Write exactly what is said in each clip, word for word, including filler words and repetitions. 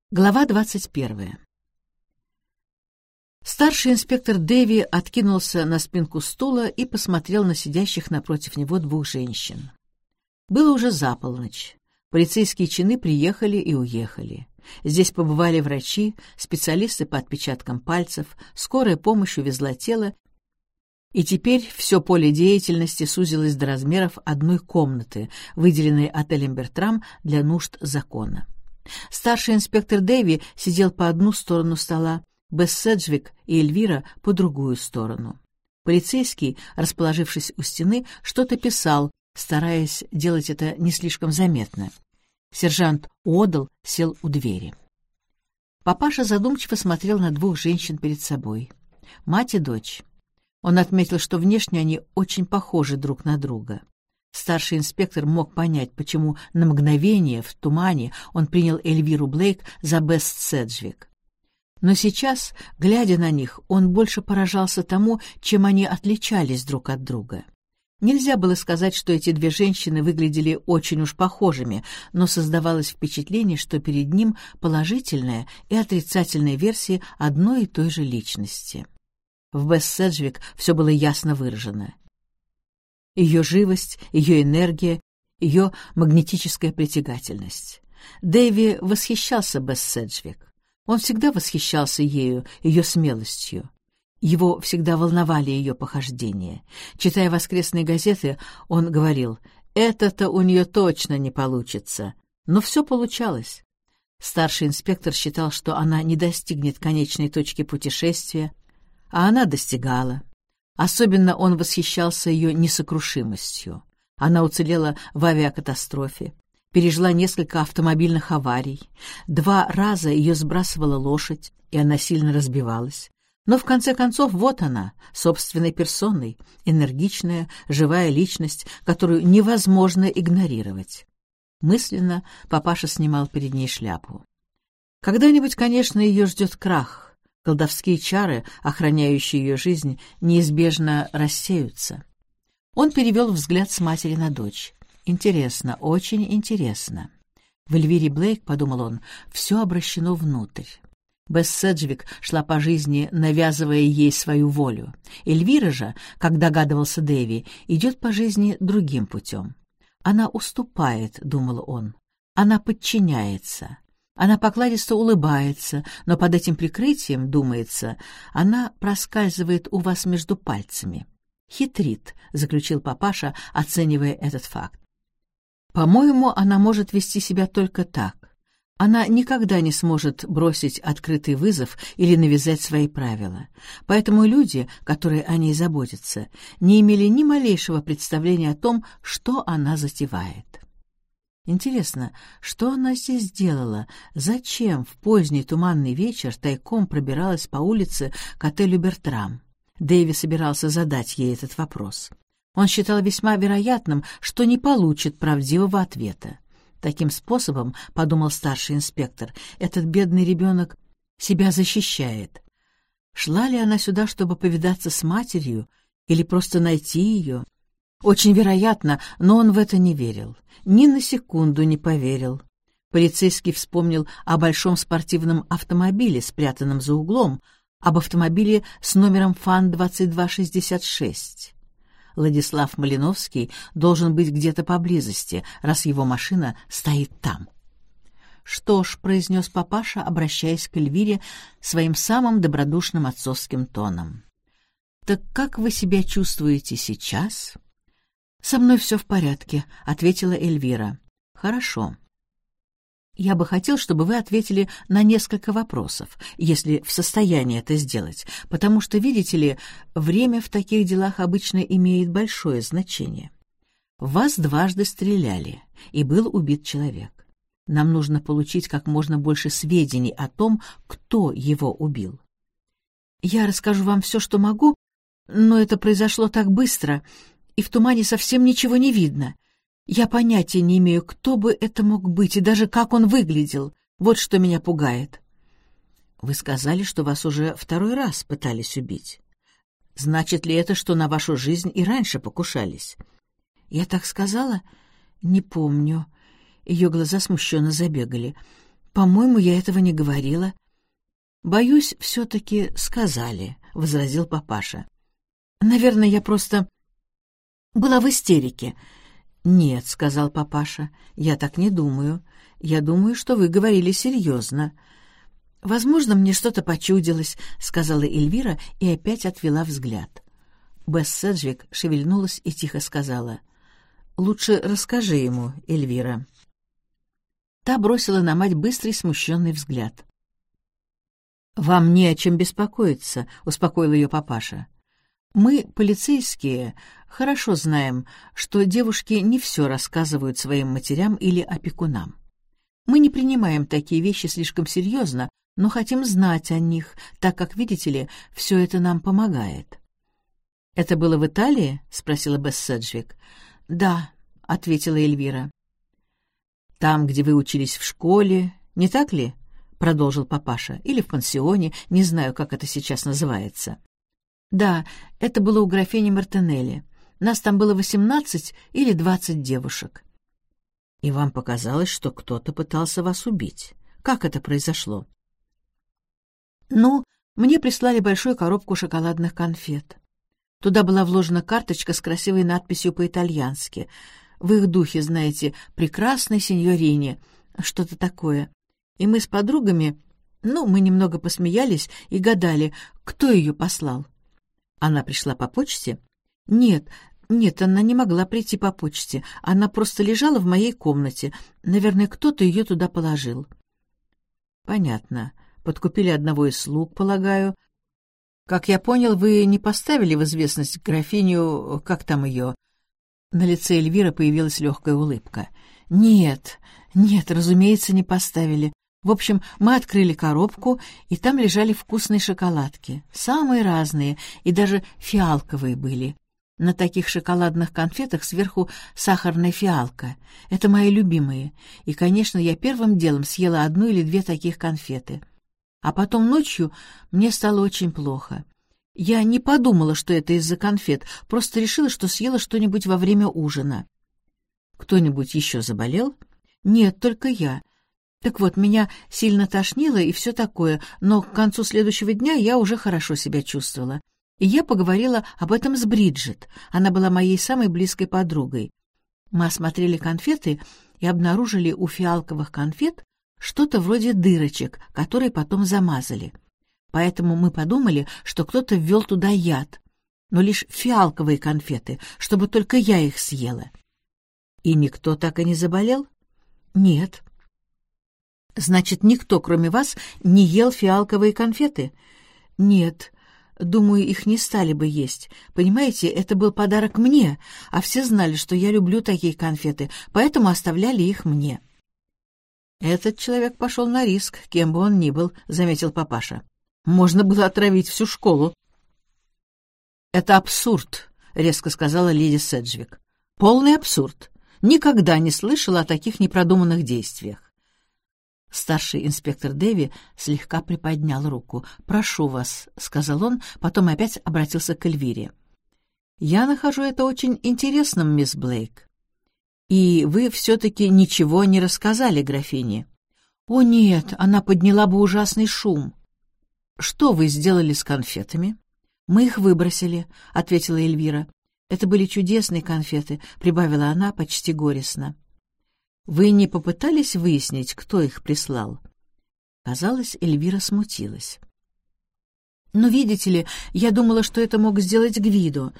Глава двадцать первая. Старший инспектор Дэви откинулся на спинку стула и посмотрел на сидящих напротив него двух женщин. Было уже за полночь. Полицейские чины приехали и уехали. Здесь побывали врачи, специалисты по отпечаткам пальцев, скорая помощь увезла тело, и теперь все поле деятельности сузилось до размеров одной комнаты, выделенной отелем «Бертрам» для нужд закона. Старший инспектор Дэви сидел по одну сторону стола, Бесс Седжвик и Эльвира по другую сторону. Полицейский, расположившись у стены, что-то писал, стараясь делать это не слишком заметно. Сержант Уодл сел у двери. Папаша задумчиво смотрел на двух женщин перед собой. Мать и дочь. Он отметил, что внешне они очень похожи друг на друга. Старший инспектор мог понять, почему на мгновение в тумане он принял Эльвиру Блейк за Бесс Седжвик. Но сейчас, глядя на них, он больше поражался тому, чем они отличались друг от друга. Нельзя было сказать, что эти две женщины выглядели очень уж похожими, но создавалось впечатление, что перед ним положительная и отрицательная версии одной и той же личности. В Бесс Седжвик все было ясно выражено. Ее живость, ее энергия, ее магнетическая притягательность. Дэви восхищался Бесс Седжвик. Он всегда восхищался ею, ее смелостью. Его всегда волновали ее похождения. Читая воскресные газеты, он говорил: «Это-то у нее точно не получится». Но все получалось. Старший инспектор считал, что она не достигнет конечной точки путешествия, а она достигала. Особенно он восхищался ее несокрушимостью. Она уцелела в авиакатастрофе, пережила несколько автомобильных аварий. Два раза ее сбрасывала лошадь, и она сильно разбивалась. Но в конце концов вот она, собственной персоной, энергичная, живая личность, которую невозможно игнорировать. Мысленно папаша снимал перед ней шляпу. Когда-нибудь, конечно, ее ждет крах. Колдовские чары, охраняющие ее жизнь, неизбежно рассеются. Он перевел взгляд с матери на дочь. Интересно, очень интересно. В Эльвире Блейк, подумал он, все обращено внутрь. Бесс Седжвик шла по жизни, навязывая ей свою волю. Эльвира же, как догадывался Дэви, идет по жизни другим путем. Она уступает, думал он. Она подчиняется. Она покладисто улыбается, но под этим прикрытием, думается, она проскальзывает у вас между пальцами. Хитрит, заключил папаша, оценивая этот факт. По-моему, она может вести себя только так. Она никогда не сможет бросить открытый вызов или навязать свои правила. Поэтому люди, которые о ней заботятся, не имели ни малейшего представления о том, что она затевает. Интересно, что она здесь делала? Зачем в поздний туманный вечер тайком пробиралась по улице к отелю «Бертрам»? Дэви собирался задать ей этот вопрос. Он считал весьма вероятным, что не получит правдивого ответа. Таким способом, подумал старший инспектор, этот бедный ребенок себя защищает. Шла ли она сюда, чтобы повидаться с матерью, или просто найти ее? Очень вероятно, но он в это не верил. Ни на секунду не поверил. Полицейский вспомнил о большом спортивном автомобиле, спрятанном за углом, об автомобиле с номером ФАН двадцать два шестьдесят шесть. Владислав Малиновский должен быть где-то поблизости, раз его машина стоит там. «Что ж», — произнес папаша, обращаясь к Эльвире своим самым добродушным отцовским тоном. «Так как вы себя чувствуете сейчас?» «Со мной все в порядке», — ответила Эльвира. «Хорошо. Я бы хотел, чтобы вы ответили на несколько вопросов, если в состоянии это сделать, потому что, видите ли, время в таких делах обычно имеет большое значение. В вас дважды стреляли, и был убит человек. Нам нужно получить как можно больше сведений о том, кто его убил. Я расскажу вам все, что могу, но это произошло так быстро, и в тумане совсем ничего не видно. Я понятия не имею, кто бы это мог быть и даже как он выглядел. Вот что меня пугает». «Вы сказали, что вас уже второй раз пытались убить. Значит ли это, что на вашу жизнь и раньше покушались?» «Я так сказала? Не помню». Ее глаза смущенно забегали. По-моему, я этого не говорила. Боюсь, все-таки сказали, — возразил папаша. Наверное, я просто была в истерике. Нет, — сказал папаша, — я так не думаю. Я думаю, что вы говорили серьезно. Возможно, мне что-то почудилось, — сказала Эльвира и опять отвела взгляд. Бесс Седжвик шевельнулась и тихо сказала: «Лучше расскажи ему, Эльвира». Та бросила на мать быстрый смущенный взгляд. «Вам не о чем беспокоиться», — успокоил ее папаша. «Мы, полицейские, хорошо знаем, что девушки не все рассказывают своим матерям или опекунам. Мы не принимаем такие вещи слишком серьезно, но хотим знать о них, так как, видите ли, все это нам помогает». «Это было в Италии?» — спросила Бесс Седжвик. «Да», — ответила Эльвира. «Там, где вы учились в школе, не так ли?» — продолжил папаша. «Или в пансионе, не знаю, как это сейчас называется». «Да, это было у графини Мартинелли. Нас там было восемнадцать или двадцать девушек». «И вам показалось, что кто-то пытался вас убить. Как это произошло?» «Ну, мне прислали большую коробку шоколадных конфет. Туда была вложена карточка с красивой надписью по-итальянски. В их духе, знаете, «прекрасной сеньорине», что-то такое. И мы с подругами, ну, мы немного посмеялись и гадали, кто ее послал. Она пришла по почте? Нет, нет, она не могла прийти по почте. Она просто лежала в моей комнате. Наверное, кто-то ее туда положил. Понятно. Подкупили одного из слуг, полагаю. Как я понял, вы не поставили в известность графиню, как там ее? На лице Эльвиры появилась легкая улыбка. Нет, нет, разумеется, не поставили. В общем, мы открыли коробку, и там лежали вкусные шоколадки. Самые разные, и даже фиалковые были. На таких шоколадных конфетах сверху сахарная фиалка. Это мои любимые. И, конечно, я первым делом съела одну или две таких конфеты. А потом ночью мне стало очень плохо. Я не подумала, что это из-за конфет, просто решила, что съела что-нибудь во время ужина. Кто-нибудь еще заболел? Нет, только я. Так вот, меня сильно тошнило и все такое, но к концу следующего дня я уже хорошо себя чувствовала. И я поговорила об этом с Бриджит. Она была моей самой близкой подругой. Мы осмотрели конфеты и обнаружили у фиалковых конфет что-то вроде дырочек, которые потом замазали. Поэтому мы подумали, что кто-то ввел туда яд, но лишь фиалковые конфеты, чтобы только я их съела. И никто так и не заболел? Нет. Значит, никто, кроме вас, не ел фиалковые конфеты? Нет. Думаю, их не стали бы есть. Понимаете, это был подарок мне, а все знали, что я люблю такие конфеты, поэтому оставляли их мне. «Этот человек пошел на риск, кем бы он ни был», — заметил папаша. «Можно было отравить всю школу». «Это абсурд», — резко сказала леди Седжвик. «Полный абсурд. Никогда не слышала о таких непродуманных действиях». Старший инспектор Дэви слегка приподнял руку. «Прошу вас», — сказал он, потом опять обратился к Эльвире. «Я нахожу это очень интересным, мисс Блейк. И вы все-таки ничего не рассказали графине». «О, нет, она подняла бы ужасный шум». «Что вы сделали с конфетами?» «Мы их выбросили», — ответила Эльвира. «Это были чудесные конфеты», — прибавила она почти горестно. «Вы не попытались выяснить, кто их прислал?» Казалось, Эльвира смутилась. «Но, видите ли, я думала, что это мог сделать Гвидо».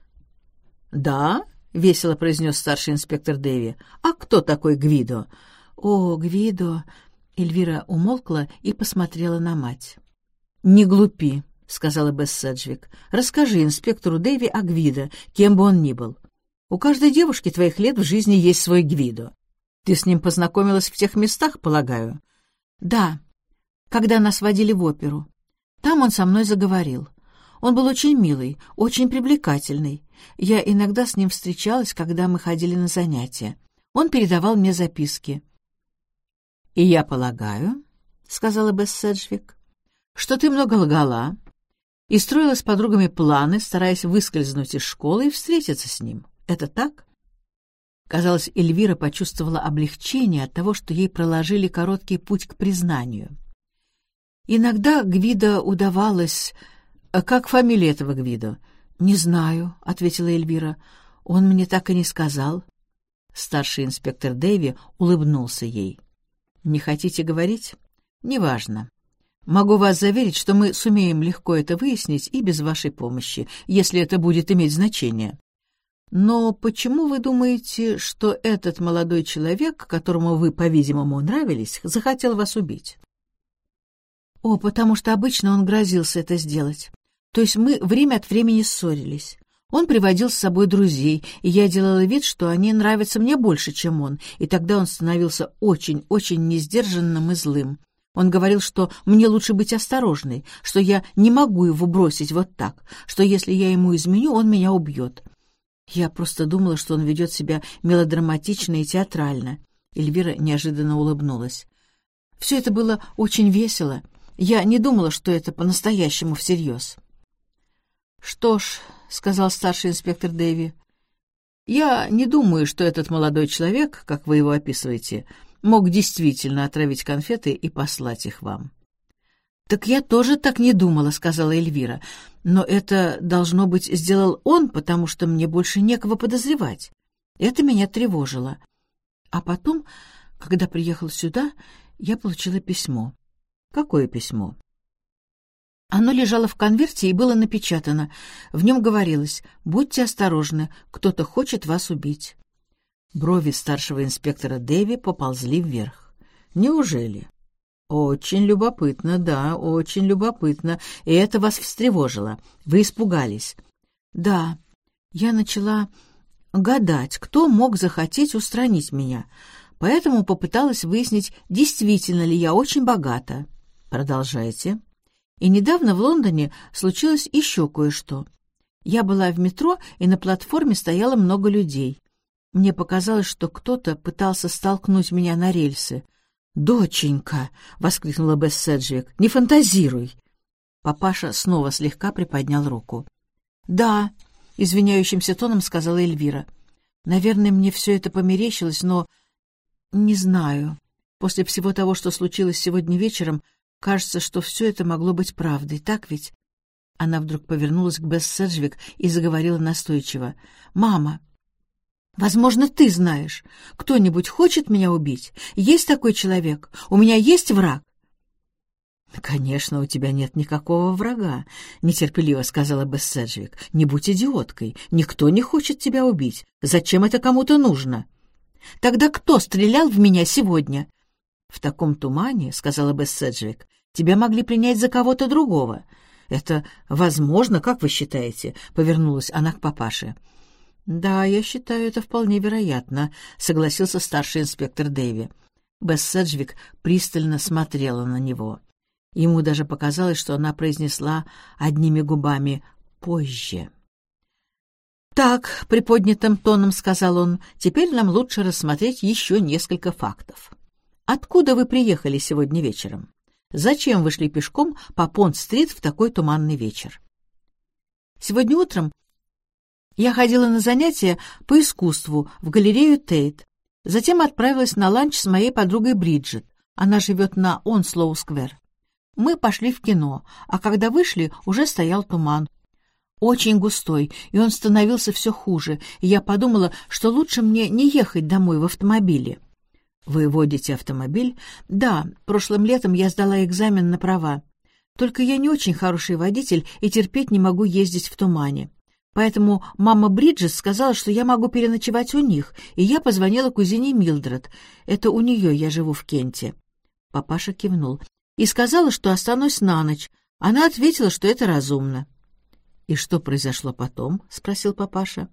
«Да?» — весело произнес старший инспектор Дэви. «А кто такой Гвидо?» «О, Гвидо!» Эльвира умолкла и посмотрела на мать. «Не глупи», — сказала Бесс Седжвик. «Расскажи инспектору Дэви о Гвидо, кем бы он ни был. У каждой девушки твоих лет в жизни есть свой Гвидо. Ты с ним познакомилась в тех местах, полагаю?» «Да, когда нас водили в оперу. Там он со мной заговорил. Он был очень милый, очень привлекательный. Я иногда с ним встречалась, когда мы ходили на занятия. Он передавал мне записки». «И я полагаю, — сказала Бесс Седжвик, — что ты много лгала и строила с подругами планы, стараясь выскользнуть из школы и встретиться с ним. Это так?» Казалось, Эльвира почувствовала облегчение от того, что ей проложили короткий путь к признанию. Иногда Гвидо удавалось... «Как фамилия этого Гвидо?» «Не знаю», — ответила Эльвира. «Он мне так и не сказал». Старший инспектор Дэви улыбнулся ей. «Не хотите говорить? Неважно. Могу вас заверить, что мы сумеем легко это выяснить и без вашей помощи, если это будет иметь значение. Но почему вы думаете, что этот молодой человек, которому вы, по-видимому, нравились, захотел вас убить?» «О, потому что обычно он грозился это сделать. То есть мы время от времени ссорились. Он приводил с собой друзей, и я делала вид, что они нравятся мне больше, чем он, и тогда он становился очень-очень несдержанным и злым. Он говорил, что мне лучше быть осторожной, что я не могу его бросить вот так, что если я ему изменю, он меня убьет. Я просто думала, что он ведет себя мелодраматично и театрально». Эльвира неожиданно улыбнулась. «Все это было очень весело. Я не думала, что это по-настоящему всерьез». «Что ж», — сказал старший инспектор Дэви, — «я не думаю, что этот молодой человек, как вы его описываете, мог действительно отравить конфеты и послать их вам». «Так я тоже так не думала», — сказала Эльвира. «Но это, должно быть, сделал он, потому что мне больше некого подозревать. Это меня тревожило. А потом, когда приехал сюда, я получила письмо». «Какое письмо?» Оно лежало в конверте и было напечатано. В нем говорилось: «Будьте осторожны, кто-то хочет вас убить». Брови старшего инспектора Дэви поползли вверх. «Неужели?» «Очень любопытно, да, очень любопытно. И это вас встревожило. Вы испугались». «Да, я начала гадать, кто мог захотеть устранить меня, поэтому попыталась выяснить, действительно ли я очень богата». «Продолжайте». «И недавно в Лондоне случилось еще кое-что. Я была в метро, и на платформе стояло много людей. Мне показалось, что кто-то пытался столкнуть меня на рельсы. «Доченька!» — воскликнула Бесс Седжвик. «Не фантазируй!» Папаша снова слегка приподнял руку. «Да», — извиняющимся тоном сказала Эльвира. «Наверное, мне все это померещилось, но... не знаю. После всего того, что случилось сегодня вечером, кажется, что все это могло быть правдой, так ведь?» Она вдруг повернулась к Бесс Седжвик и заговорила настойчиво. «Мама, возможно, ты знаешь. Кто-нибудь хочет меня убить? Есть такой человек? У меня есть враг?» «Конечно, у тебя нет никакого врага», — нетерпеливо сказала Бесс Седжвик. «Не будь идиоткой. Никто не хочет тебя убить. Зачем это кому-то нужно?» «Тогда кто стрелял в меня сегодня?» «В таком тумане, — сказала Бесс Седжвик, — тебя могли принять за кого-то другого». «Это возможно, как вы считаете?» — повернулась она к папаше. «Да, я считаю, это вполне вероятно», — согласился старший инспектор Дэви. Бесс Седжвик пристально смотрела на него. Ему даже показалось, что она произнесла одними губами «позже». «Так», — приподнятым тоном сказал он, — «теперь нам лучше рассмотреть еще несколько фактов. Откуда вы приехали сегодня вечером? Зачем вы шли пешком по Понт-стрит в такой туманный вечер?» «Сегодня утром я ходила на занятия по искусству в галерею Тейт. Затем отправилась на ланч с моей подругой Бриджит. Она живет на Онслоу-сквер. Мы пошли в кино, а когда вышли, уже стоял туман. Очень густой, и он становился все хуже, и я подумала, что лучше мне не ехать домой в автомобиле». «Вы водите автомобиль?» «Да, прошлым летом я сдала экзамен на права. Только я не очень хороший водитель и терпеть не могу ездить в тумане. Поэтому мама Бриджит сказала, что я могу переночевать у них, и я позвонила кузине Милдред. Это у нее я живу в Кенте». Папаша кивнул. «И сказала, что останусь на ночь. Она ответила, что это разумно». «И что произошло потом?» — спросил папаша.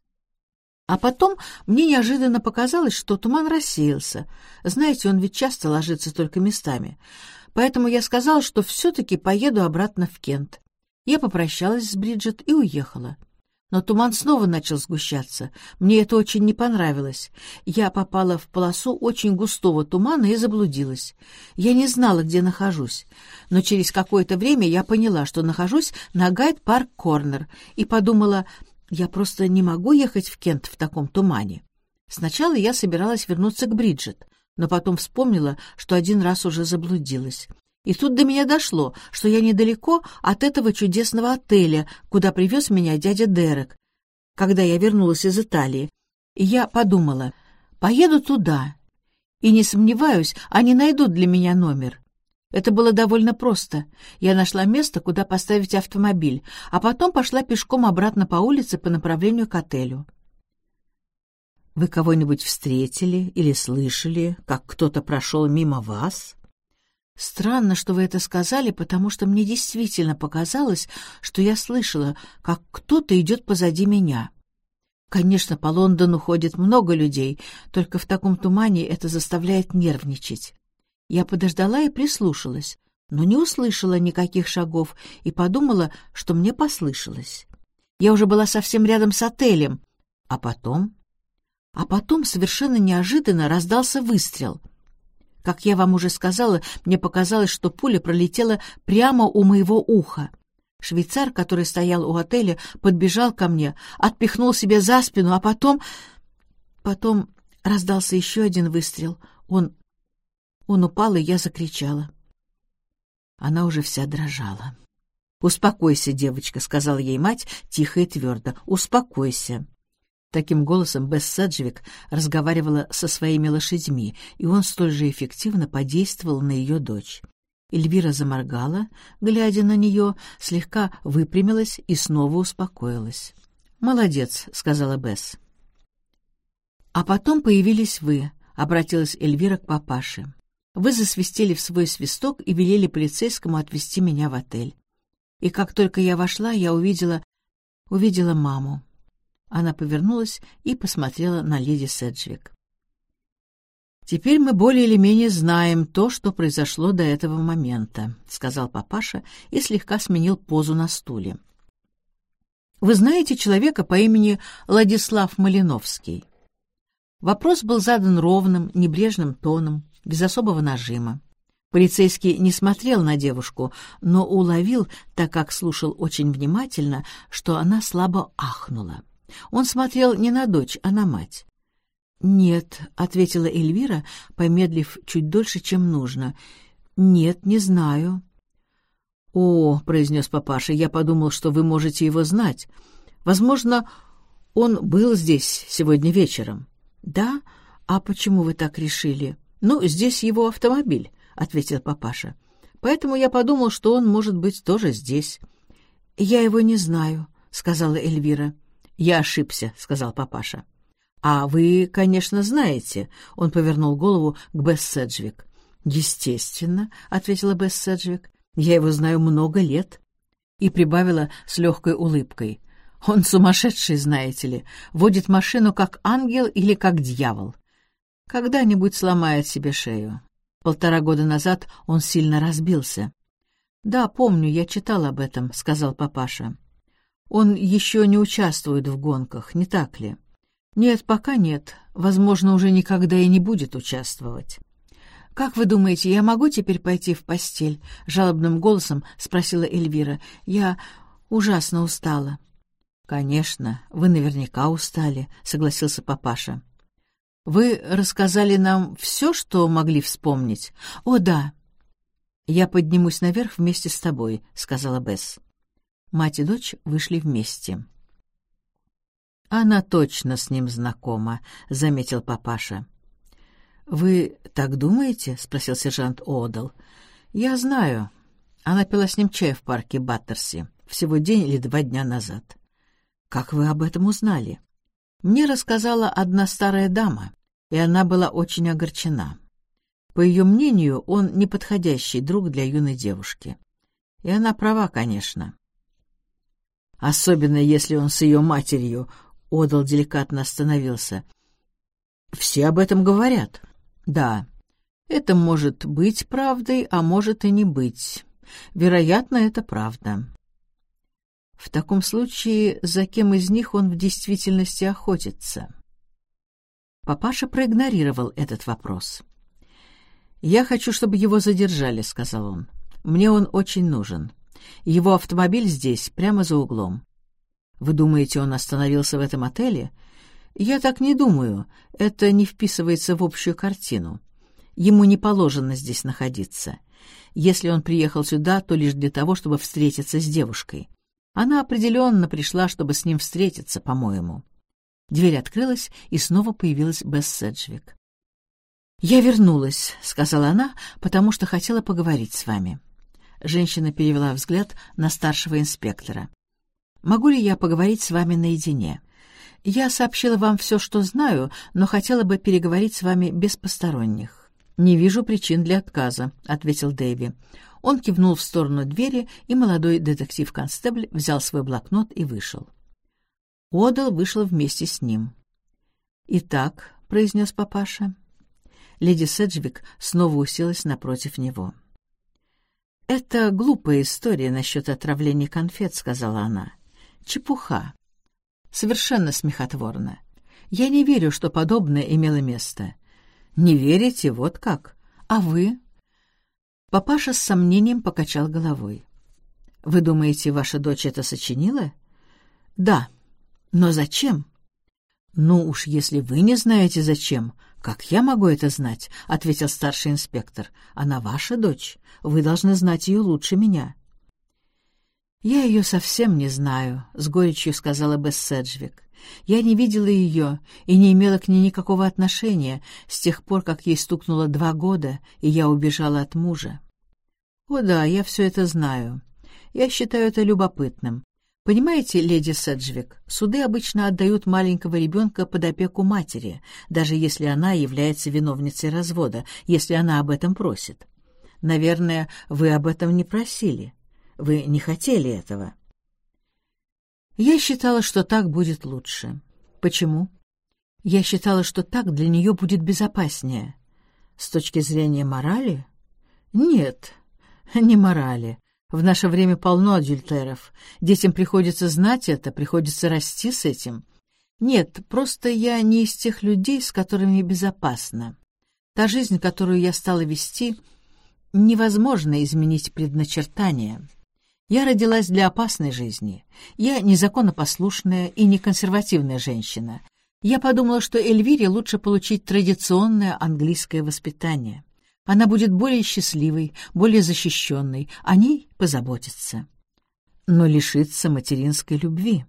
«А потом мне неожиданно показалось, что туман рассеялся. Знаете, он ведь часто ложится только местами. Поэтому я сказала, что все-таки поеду обратно в Кент. Я попрощалась с Бриджит и уехала. Но туман снова начал сгущаться. Мне это очень не понравилось. Я попала в полосу очень густого тумана и заблудилась. Я не знала, где нахожусь. Но через какое-то время я поняла, что нахожусь на Гайд-парк-корнер, и подумала... Я просто не могу ехать в Кент в таком тумане. Сначала я собиралась вернуться к Бриджит, но потом вспомнила, что один раз уже заблудилась. И тут до меня дошло, что я недалеко от этого чудесного отеля, куда привез меня дядя Дерек, когда я вернулась из Италии. И я подумала, поеду туда. И не сомневаюсь, они найдут для меня номер. Это было довольно просто. Я нашла место, куда поставить автомобиль, а потом пошла пешком обратно по улице по направлению к отелю. Вы кого-нибудь встретили или слышали, как кто-то прошел мимо вас? Странно, что вы это сказали, потому что мне действительно показалось, что я слышала, как кто-то идет позади меня. Конечно, по Лондону ходит много людей, только в таком тумане это заставляет нервничать. Я подождала и прислушалась, но не услышала никаких шагов и подумала, что мне послышалось. Я уже была совсем рядом с отелем. А потом... А потом совершенно неожиданно раздался выстрел. Как я вам уже сказала, мне показалось, что пуля пролетела прямо у моего уха. Швейцар, который стоял у отеля, подбежал ко мне, отпихнул себе за спину, а потом... Потом раздался еще один выстрел. Он... Он упал, и я закричала. Она уже вся дрожала. «Успокойся, девочка», — сказала ей мать тихо и твердо. «Успокойся». Таким голосом Бесс Седжвик разговаривала со своими лошадьми, и он столь же эффективно подействовал на ее дочь. Эльвира заморгала, глядя на нее, слегка выпрямилась и снова успокоилась. «Молодец», — сказала Бесс. «А потом появились вы», — обратилась Эльвира к папаше. «Вы засвистели в свой свисток и велели полицейскому отвезти меня в отель. И как только я вошла, я увидела... увидела маму». Она повернулась и посмотрела на леди Седжвик. «Теперь мы более или менее знаем то, что произошло до этого момента», — сказал папаша и слегка сменил позу на стуле. «Вы знаете человека по имени Владислав Малиновский?» Вопрос был задан ровным, небрежным тоном, без особого нажима. Полицейский не смотрел на девушку, но уловил, так как слушал очень внимательно, что она слабо ахнула. Он смотрел не на дочь, а на мать. «Нет», — ответила Эльвира, помедлив чуть дольше, чем нужно. «Нет, не знаю». «О», — произнес папаша, — «я подумал, что вы можете его знать. Возможно, он был здесь сегодня вечером». «Да? А почему вы так решили?» «Ну, здесь его автомобиль», — ответил папаша. «Поэтому я подумал, что он может быть тоже здесь». «Я его не знаю», — сказала Эльвира. «Я ошибся», — сказал папаша. «А вы, конечно, знаете», — он повернул голову к Бесс Седжвик. «Естественно», — ответила Бесс Седжвик. «Я его знаю много лет». И прибавила с легкой улыбкой. «Он сумасшедший, знаете ли, водит машину как ангел или как дьявол. Когда-нибудь сломает себе шею. Полтора года назад он сильно разбился». «Да, помню, я читал об этом», — сказал папаша. «Он еще не участвует в гонках, не так ли?» «Нет, пока нет. Возможно, уже никогда и не будет участвовать». «Как вы думаете, я могу теперь пойти в постель?» — жалобным голосом спросила Эльвира. «Я ужасно устала». «Конечно, вы наверняка устали», — согласился папаша. «Вы рассказали нам все, что могли вспомнить?» «О, да». «Я поднимусь наверх вместе с тобой», — сказала Бесс. Мать и дочь вышли вместе. «Она точно с ним знакома», — заметил папаша. «Вы так думаете?» — спросил сержант О'Далл. «Я знаю. Она пила с ним чай в парке Баттерси всего день или два дня назад». «Как вы об этом узнали?» «Мне рассказала одна старая дама, и она была очень огорчена. По ее мнению, он неподходящий друг для юной девушки. И она права, конечно». «Особенно, если он с ее матерью», — О'Далл деликатно остановился. «Все об этом говорят». «Да, это может быть правдой, а может и не быть. Вероятно, это правда». «В таком случае, за кем из них он в действительности охотится?» Папаша проигнорировал этот вопрос. «Я хочу, чтобы его задержали», — сказал он. «Мне он очень нужен. Его автомобиль здесь, прямо за углом». «Вы думаете, он остановился в этом отеле?» «Я так не думаю. Это не вписывается в общую картину. Ему не положено здесь находиться. Если он приехал сюда, то лишь для того, чтобы встретиться с девушкой. Она определенно пришла, чтобы с ним встретиться, по-моему». Дверь открылась, и снова появилась Бесс Седжвик. «Я вернулась», — сказала она, — «потому что хотела поговорить с вами». Женщина перевела взгляд на старшего инспектора. «Могу ли я поговорить с вами наедине? Я сообщила вам все, что знаю, но хотела бы переговорить с вами без посторонних». «Не вижу причин для отказа», — ответил Дэви. Он кивнул в сторону двери, и молодой детектив-констебль взял свой блокнот и вышел. Одал вышел вместе с ним. «Итак», — произнес папаша. Леди Седжвик снова уселась напротив него. «Это глупая история насчет отравления конфет», — сказала она. «Чепуха. Совершенно смехотворно. Я не верю, что подобное имело место». «Не верите? Вот как? А вы?» Папаша с сомнением покачал головой. «Вы думаете, ваша дочь это сочинила?» «Да. Но зачем?» «Ну уж, если вы не знаете, зачем, как я могу это знать?» — ответил старший инспектор. «Она ваша дочь. Вы должны знать ее лучше меня». «Я ее совсем не знаю», — с горечью сказала Бесс Седжвик. «Я не видела ее и не имела к ней никакого отношения с тех пор, как ей стукнуло два года, и я убежала от мужа». «О да, я все это знаю. Я считаю это любопытным. Понимаете, леди Седжвик, суды обычно отдают маленького ребенка под опеку матери, даже если она является виновницей развода, если она об этом просит. Наверное, вы об этом не просили. Вы не хотели этого». «Я считала, что так будет лучше». «Почему?» «Я считала, что так для нее будет безопаснее». «С точки зрения морали?» «Нет, не морали. В наше время полно адюльтеров. Детям приходится знать это, приходится расти с этим. Нет, просто я не из тех людей, с которыми безопасно. Та жизнь, которую я стала вести, невозможно изменить предначертания. Я родилась для опасной жизни. Я не законопослушная и не консервативная женщина. Я подумала, что Эльвире лучше получить традиционное английское воспитание. Она будет более счастливой, более защищенной, о ней позаботятся. Но лишится материнской любви.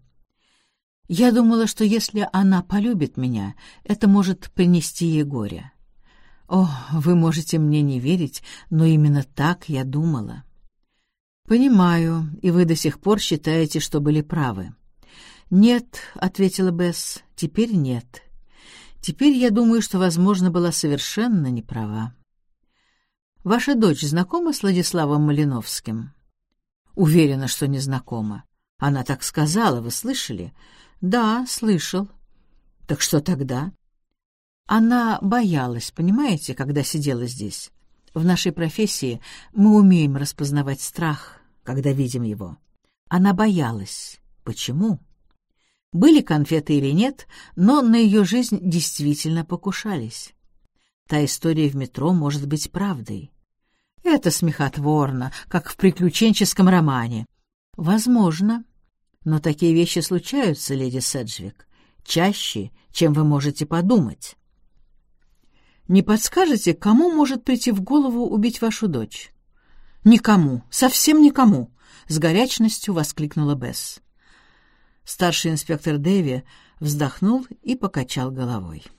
Я думала, что если она полюбит меня, это может принести ей горе. О, вы можете мне не верить, но именно так я думала». «Понимаю, и вы до сих пор считаете, что были правы». «Нет», — ответила Бесс, — «теперь нет. Теперь я думаю, что, возможно, была совершенно неправа». «Ваша дочь знакома с Владиславом Малиновским?» «Уверена, что не знакома. Она так сказала, вы слышали?» «Да, слышал». «Так что тогда?» «Она боялась, понимаете, когда сидела здесь. В нашей профессии мы умеем распознавать страх, когда видим его. Она боялась. Почему? Были конфеты или нет, но на ее жизнь действительно покушались. Та история в метро может быть правдой. Это смехотворно, как в приключенческом романе. Возможно. Но такие вещи случаются, леди Седжвик, чаще, чем вы можете подумать. Не подскажете, кому может прийти в голову убить вашу дочь?» «Никому, совсем никому!» — с горячностью воскликнула Бесс. Старший инспектор Дэви вздохнул и покачал головой.